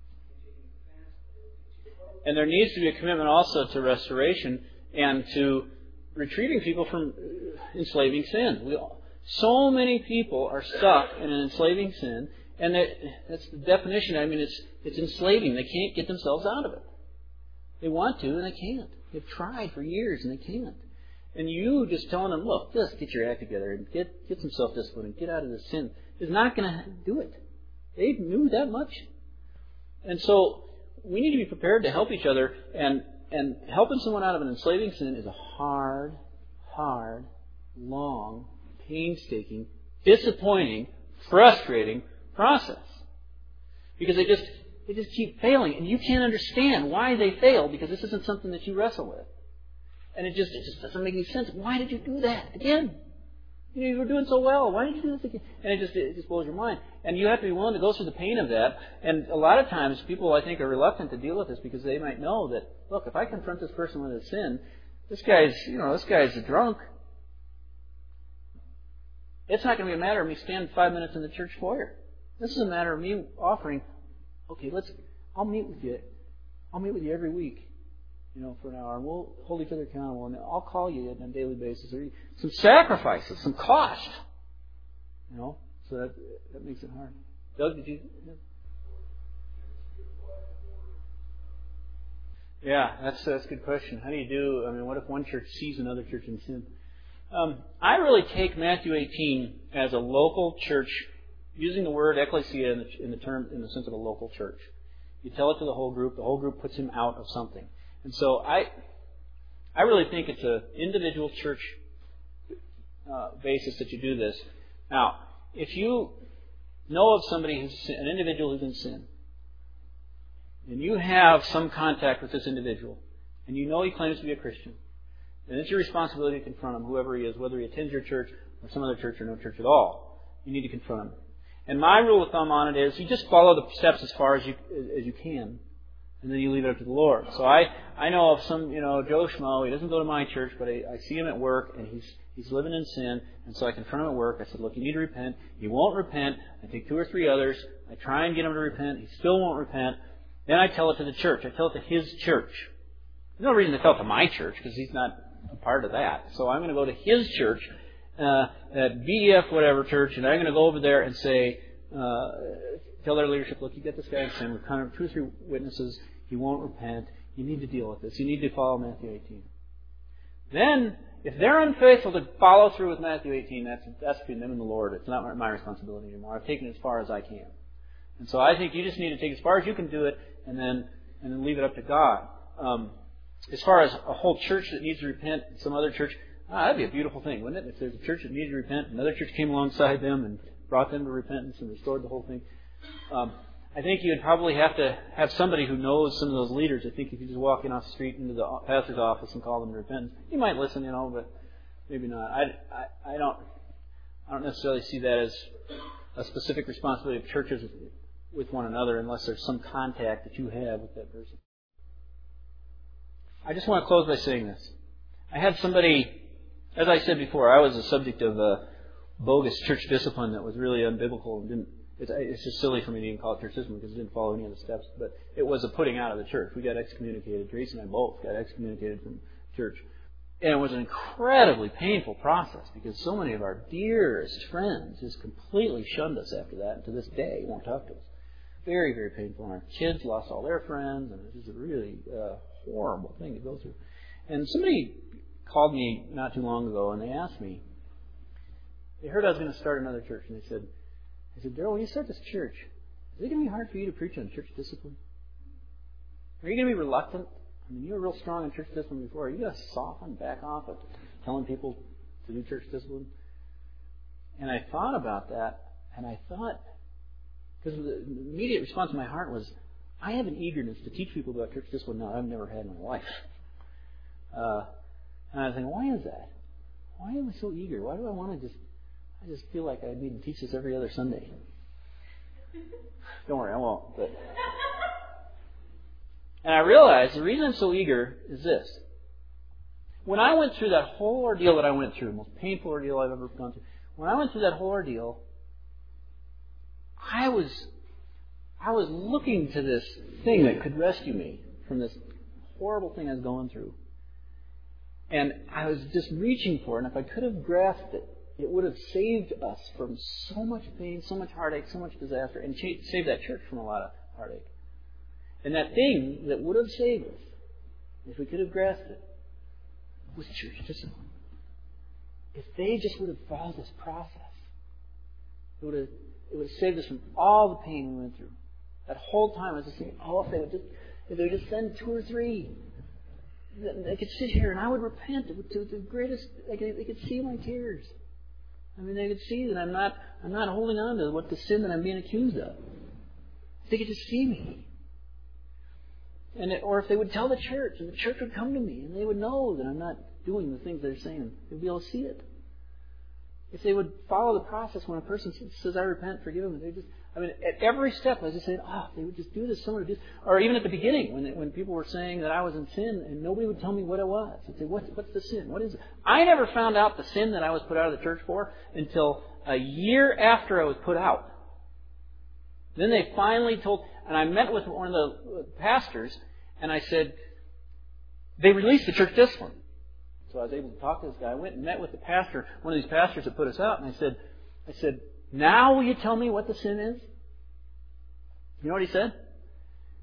And there needs to be a commitment also to restoration and to retrieving people from enslaving sin. We all, so many people are stuck in an enslaving sin. And that, that's the definition. I mean, it's it's enslaving. They can't get themselves out of it. They want to, and they can't. They've tried for years, and they can't. And you just telling them, look, just get your act together and get get some self-discipline and get out of this sin is not going to do it. They knew that much. And so we need to be prepared to help each other. And, and helping someone out of an enslaving sin is a hard, hard, long, painstaking, disappointing, frustrating process. Because they just they just keep failing, and you can't understand why they fail because this isn't something that you wrestle with. And it just it just doesn't make any sense. Why did you do that again? You know, you were doing so well. Why did you do this again? And it just it just blows your mind. And you have to be willing to go through the pain of that. And a lot of times people I think are reluctant to deal with this because they might know that, look, if I confront this person with a sin, this guy's you know, this guy's a drunk. It's not going to be a matter of me standing five minutes in the church foyer. This is a matter of me offering, okay, let's, I'll meet with you. I'll meet with you every week, you know, for an hour, and we'll hold each other accountable, and I'll call you on a daily basis. Some sacrifices, some cost, you know, so that, that makes it hard. Doug, did you? Yeah. Yeah, that's that's a good question. How do you do? I mean, what if one church sees another church in sin? Um, I really take Matthew eighteen as a local church, using the word ecclesia in the, in the term in the sense of a local church. You tell it to the whole group. The whole group puts him out of something. And so I, I really think it's an individual church uh, basis that you do this. Now, if you know of somebody who's an individual who's in sin, and you have some contact with this individual, and you know he claims to be a Christian, then it's your responsibility to confront him, whoever he is, whether he attends your church or some other church or no church at all. You need to confront him. And my rule of thumb on it is you just follow the steps as far as you as you can, and then you leave it up to the Lord. So I, I know of some, you know, Joe Schmo, he doesn't go to my church, but I, I see him at work, and he's he's living in sin, and so I confront him at work. I said, look, you need to repent. He won't repent. I take two or three others. I try and get him to repent. He still won't repent. Then I tell it to the church. I tell it to his church. There's no reason to tell it to my church, because he's not a part of that. So I'm going to go to his church, uh, at B E F whatever church, and I'm going to go over there and say, uh, tell their leadership, look, you got this guy in sin. We're kind of two or three witnesses. He won't repent. You need to deal with this. You need to follow Matthew eighteen. Then, if they're unfaithful to follow through with Matthew eighteen, that's, that's between them and the Lord. It's not my responsibility anymore. I've taken it as far as I can. And so I think you just need to take as far as you can do it, and then and then leave it up to God. Um, as far as a whole church that needs to repent, some other church, ah, that'd be a beautiful thing, wouldn't it? If there's a church that needed to repent, another church came alongside them and brought them to repentance and restored the whole thing. Um, I think you'd probably have to have somebody who knows some of those leaders. I think if you just walk in off the street into the pastor's office and call them to repentance, he might listen, you know, but maybe not. I, I, I don't I don't necessarily see that as a specific responsibility of churches with one another unless there's some contact that you have with that person. I just want to close by saying this. I had somebody, as I said before, I was the subject of a bogus church discipline that was really unbiblical and didn't, it's, it's just silly for me to even call it church discipline because it didn't follow any of the steps, but it was a putting out of the church. We got excommunicated. Tracy and I both got excommunicated from church. And it was an incredibly painful process because so many of our dearest friends just completely shunned us after that, and to this day won't talk to us. Very, very painful. And our kids lost all their friends, and it was just a really uh, horrible thing to go through. And somebody called me not too long ago, and they asked me, they heard I was going to start another church, and they said, I said, Daryl, when you start this church, is it going to be hard for you to preach on church discipline? Are you going to be reluctant? I mean, you were real strong in church discipline before. Are you going to soften, back off of telling people to do church discipline? And I thought about that, and I thought, because the immediate response in my heart was, I have an eagerness to teach people about church discipline now I've never had in my life. Uh, and I was thinking, why is that? Why am I so eager? Why do I want to just, I just feel like I need to teach this every other Sunday. Don't worry, I won't. But And I realized the reason I'm so eager is this. When I went through that whole ordeal that I went through, the most painful ordeal I've ever gone through, when I went through that whole ordeal, I was I was looking to this thing that could rescue me from this horrible thing I was going through. And I was just reaching for it. And if I could have grasped it, it would have saved us from so much pain, so much heartache, so much disaster, and saved that church from a lot of heartache. And that thing that would have saved us, if we could have grasped it, was church discipline. If they just would have followed this process, it would have, it would have saved us from all the pain we went through. That whole time I was just thinking, oh, if they would just, if they would just send two or three, they could sit here and I would repent to the greatest. They could, they could see my tears. I mean, they could see that I'm not, I'm not holding on to what the sin that I'm being accused of. They could just see me. And it, or if they would tell the church, and the church would come to me, and they would know that I'm not doing the things they're saying. They'd be able to see it. If they would follow the process when a person says, I repent, forgive them, they just, I mean, at every step I was just saying, oh, they would just do this, someone would do this. Or even at the beginning, when when people were saying that I was in sin, and nobody would tell me what it was. They'd say, what, what's the sin? What is it? I never found out the sin that I was put out of the church for until a year after I was put out. Then they finally told, and I met with one of the pastors, and I said, they released the church discipline. So I was able to talk to this guy. I went and met with the pastor, one of these pastors that put us out, and I said, I said, now will you tell me what the sin is? You know what he said?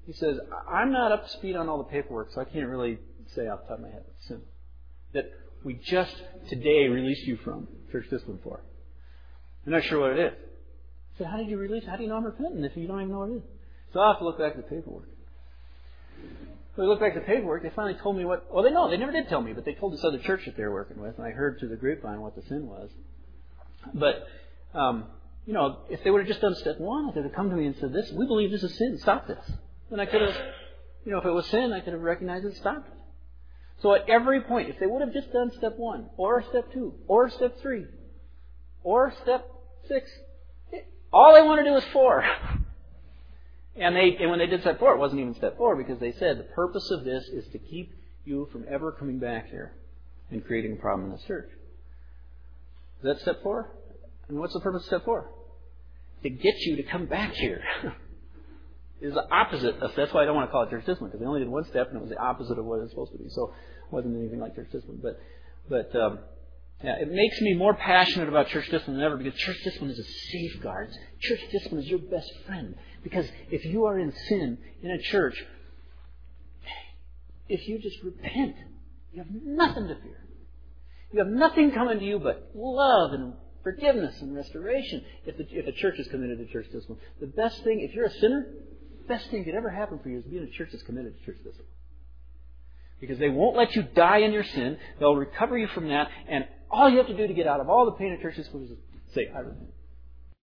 He says, I'm not up to speed on all the paperwork, so I can't really say off the top of my head what's sin. That we just today released you from church discipline for. I'm not sure what it is. I said, how did you release? How do you know I'm repentant if you don't even know what it is? So I'll have to look back at the paperwork. So we look back at the paperwork, they finally told me what, well, they know, they never did tell me, but they told this other church that they were working with, and I heard through the grapevine what the sin was. But, um, you know, if they would have just done step one, they would have come to me and said, "This, we believe this is sin, stop this." Then I could have, you know, if it was sin, I could have recognized it and stopped it. So at every point, if they would have just done step one, or step two, or step three, or step six, all they want to do is four. And they, and when they did step four, it wasn't even step four, because they said the purpose of this is to keep you from ever coming back here and creating a problem in this church. Is that step four? And what's the purpose of step four? To get you to come back here. It's the opposite of, that's why I don't want to call it church discipline, because they only did one step and it was the opposite of what it was supposed to be. So it wasn't anything like church discipline. But, but, um, yeah, it makes me more passionate about church discipline than ever, because church discipline is a safeguard. Church discipline is your best friend. Because if you are in sin in a church, if you just repent, you have nothing to fear. You have nothing coming to you but love and forgiveness and restoration if the, if a church is committed to church discipline. The best thing, if you're a sinner, the best thing that could ever happen for you is being in a church that's committed to church discipline. Because they won't let you die in your sin. They'll recover you from that. And all you have to do to get out of all the pain of church discipline is say, I repent.